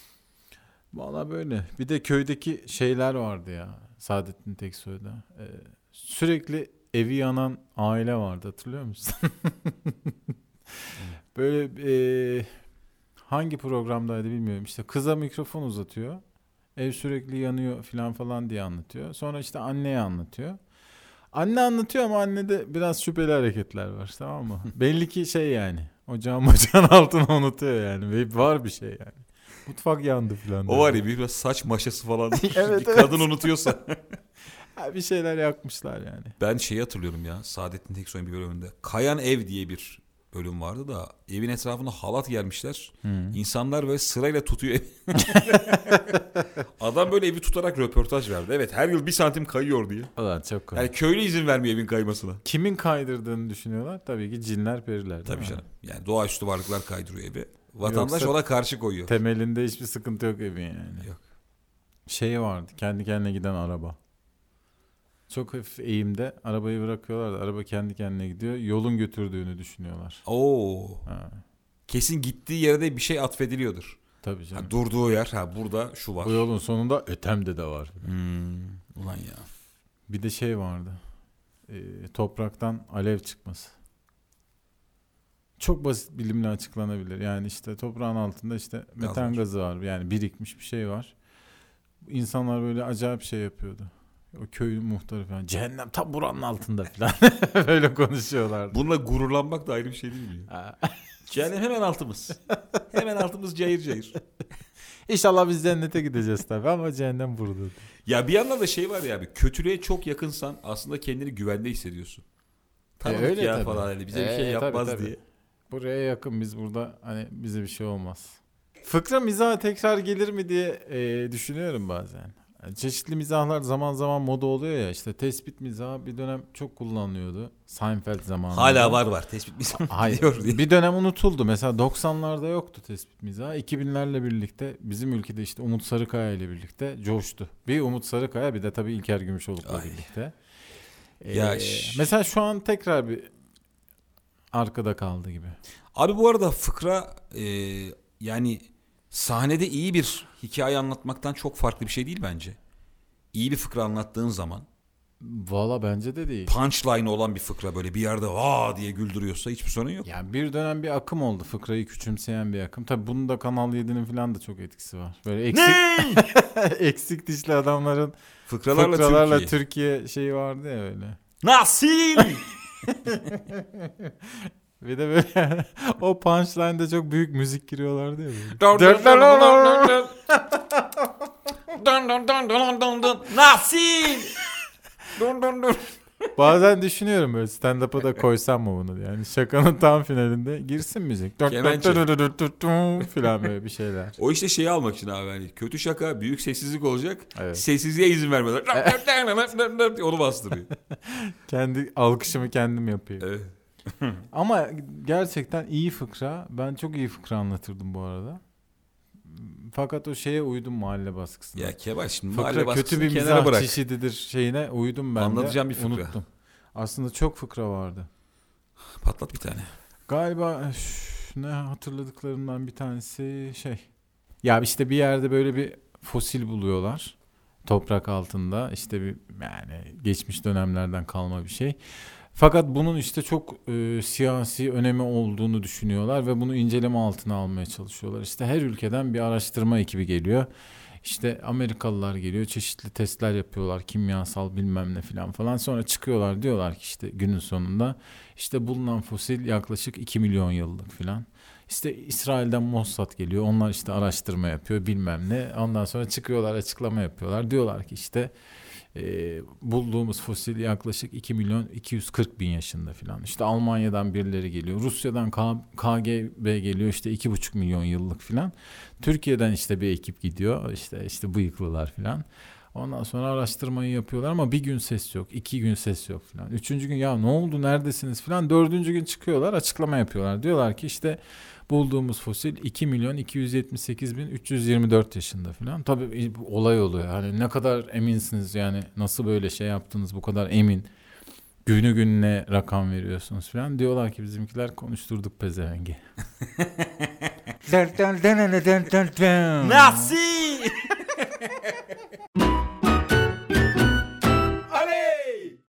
Valla böyle. Bir de köydeki şeyler vardı ya. Saadettin Teksoy'da. Sürekli evi yanan aile vardı, hatırlıyor musun? Böyle hangi programdaydı bilmiyorum. İşte kıza mikrofon uzatıyor. Ev sürekli yanıyor falan diye anlatıyor. Sonra işte anneye anlatıyor. Anne anlatıyor ama annede biraz şüpheli hareketler var, tamam mı? Belli ki şey yani. Ocağın altını unutuyor yani. Ve var bir şey yani. Mutfak yandı falan. O var ya, biraz saç maşası falan. Evet, bir kadın unutuyorsa. Ha, bir şeyler yakmışlar yani. Ben şeyi hatırlıyorum ya, Saadettin Teksoy'un bir bölümünde. Kayan Ev diye bir bölüm vardı da evin etrafına halat gelmişler. İnsanlar böyle sırayla tutuyor evi. Adam böyle evi tutarak röportaj verdi. Evet, her yıl 1 santim kayıyor diye. Ulan çok komik. Yani köylü izin vermiyor evin kaymasına. Kimin kaydırdığını düşünüyorlar? Tabii ki cinler, periler. Değil Tabii mi? canım. Yani doğaüstü varlıklar kaydırıyor evi. Vatandaş Yoksa ona karşı koyuyor. Temelinde hiçbir sıkıntı yok evin yani. Yok. Şey vardı, kendi kendine giden araba. Çok hafif eğimde arabayı bırakıyorlar da araba kendi kendine gidiyor. Yolun götürdüğünü düşünüyorlar. Oo. Ha, Kesin gittiği yerde bir şey atfediliyordur. tabii canım. Ha, durduğu yer, ha burada şu var. Bu yolun sonunda Ötem'de de var. Ulan ya. Bir de şey vardı. Topraktan alev çıkması. Çok basit bilimle açıklanabilir. Yani işte toprağın altında işte metan var. gazı var. Yani birikmiş bir şey var. İnsanlar böyle acayip şey yapıyordu. O köyün muhtarı falan. Cehennem tam buranın altında falan. Böyle konuşuyorlardı. Bununla gururlanmak da ayrı bir şey değil mi? Cehennem hemen altımız. Hemen altımız cayır cayır. İnşallah biz cennete gideceğiz tabii ama cehennem burada. Ya bir yandan da şey var ya abi. Kötülüğe çok yakınsan aslında kendini güvende hissediyorsun. Tanıdık öyle ya tabii. falan, hani bize bir şey yapmaz tabii. diye. Buraya yakın, biz burada hani bize bir şey olmaz. Fıkra mizaha tekrar gelir mi diye düşünüyorum bazen. Yani çeşitli mizahlar zaman zaman moda oluyor ya, işte tespit mizahı bir dönem çok kullanılıyordu. Seinfeld zamanında. Hala var. Tespit mizahı Hayır. gidiyor diye. Bir dönem unutuldu. Mesela 90'larda yoktu tespit mizahı. 2000'lerle birlikte bizim ülkede işte Umut Sarıkaya ile birlikte coştu. Bir Umut Sarıkaya, bir de tabii İlker Gümüşoluk'la Ay. birlikte. Ya Mesela şu an tekrar bir arkada kaldı gibi. Abi bu arada fıkra yani sahnede iyi bir hikaye anlatmaktan çok farklı bir şey değil bence. İyi bir fıkra anlattığın zaman, Valla bence de değil. punchline olan bir fıkra, böyle bir yerde vaa diye güldürüyorsa hiçbir sorun yok. Yani bir dönem bir akım oldu, fıkrayı küçümseyen bir akım. Tabii bunun da Kanal 7'nin falan da çok etkisi var. Böyle eksik dişli adamların Fıkralarla Türkiye. Türkiye şeyi vardı ya öyle. Nasil! Bir de böyle o punchline'da çok büyük müzik giriyorlardı ya böyle. Nasil! Bazen düşünüyorum böyle stand-up'a da koysam mı bunu? Yani şakanın tam finalinde girsin müzik. Kemençe. Falan böyle bir şeyler. O işte şeyi almak için abi. Yani kötü şaka, büyük sessizlik olacak. Evet. Sessizliğe izin vermeden. Onu bastırıyor. Kendi alkışımı kendim yapıyorum. Evet. Ama gerçekten iyi fıkra. Ben çok iyi fıkra anlatırdım bu arada. Fakat o şeye uydum, mahalle baskısına. Ya Kemal şimdi mahalle Fıkra kötü baskısını bir kenara mizah bırak. çeşididir şeyine uydum ben de. Anlatacağım bir fıkra. Unuttum. Aslında çok fıkra vardı. Patlat bir tane. Galiba ne hatırladıklarımdan bir tanesi şey. Ya işte bir yerde böyle bir fosil buluyorlar. Toprak altında işte bir yani geçmiş dönemlerden kalma bir şey. Fakat bunun işte çok siyasi önemi olduğunu düşünüyorlar ve bunu inceleme altına almaya çalışıyorlar. İşte her ülkeden bir araştırma ekibi geliyor. İşte Amerikalılar geliyor, çeşitli testler yapıyorlar, kimyasal bilmem ne falan. Sonra çıkıyorlar, diyorlar ki işte günün sonunda işte bulunan fosil yaklaşık 2 milyon yıllık falan. İşte İsrail'den Mossad geliyor, onlar işte araştırma yapıyor bilmem ne. Ondan sonra çıkıyorlar, açıklama yapıyorlar. Diyorlar ki işte bulduğumuz fosil yaklaşık 2 milyon 240 bin yaşında falan. İşte Almanya'dan birileri geliyor. Rusya'dan KGB geliyor, işte 2,5 milyon yıllık falan. Türkiye'den işte bir ekip gidiyor. İşte bıyıklılar falan. Ondan sonra araştırmayı yapıyorlar ama bir gün ses yok, 2 gün ses yok falan. 3. gün ya ne oldu, neredesiniz falan. 4. gün çıkıyorlar, açıklama yapıyorlar. Diyorlar ki işte bulduğumuz fosil 2 milyon 278 bin 324 yaşında falan. Tabii olay oluyor. Hani ne kadar eminsiniz, yani nasıl böyle şey yaptınız, bu kadar emin. Günü gününe rakam veriyorsunuz falan. Diyorlar ki bizimkiler konuşturduk pezevengi. Nasıl?